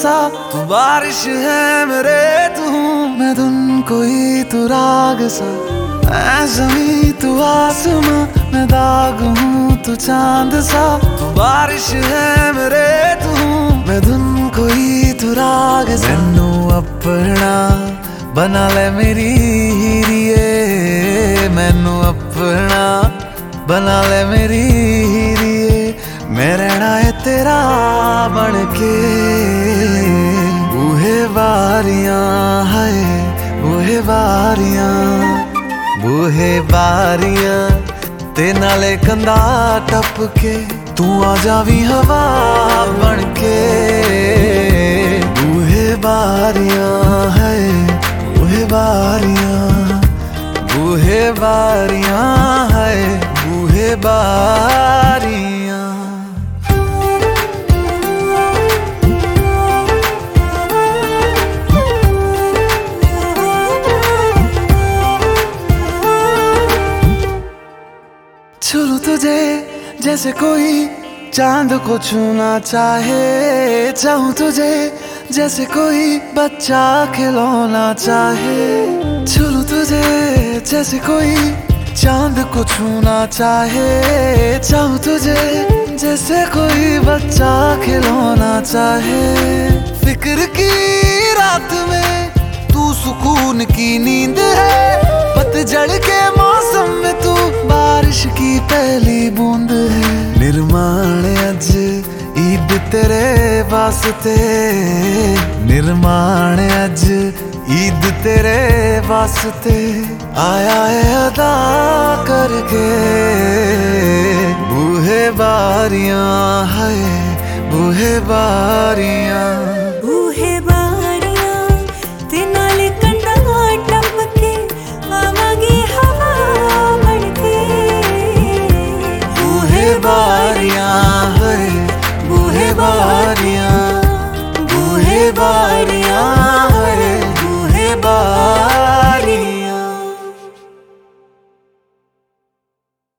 सा। तू बारिश है मेरे तू मैं धुन कोई तू राग सा। मैं ज़मीं तू आसमां मैं दाग हूँ तू चांद सा। तू बारिश है मेरे तू मैं धुन कोई तू राग सा। मैनू अपना बना ले मेरी हीरिए, मैनू अपना बना ले मेरी हीरिए। मैं रहना है तेरा बन के। बूहे बारियां है बूहे बारियां, बूहे बारियां ते नाले कंधा टप के। तू आ जावी हवा बन के। बूहे बारियां है बूहे बारियां, बूहे बारियां है बूहे बारियां। छू तुझे जैसे कोई चांद को छूना चाहे, चाहूं तुझे जैसे कोई बच्चा खिलौना चाहे। छू तुझे जैसे कोई चांद को छूना चाहे, चाहूं तुझे जैसे कोई बच्चा खिलौना चाहे। फिक्र की रात में तू सुकून की नींद है, पतझड़ के मौसम में तू बारिश की पहली बूंद है। निर्माण अज ईद तेरे वास्ते, निर्माण अज ईद तेरे वास्ते। आया है अदा करके। बूहे बारियां है बूहे बारियां, बूहे बारियां ते नाले कंधा टप के आवागी हवा बन के। बूहे बारियां है बूहे बारियां, बूहे बारियां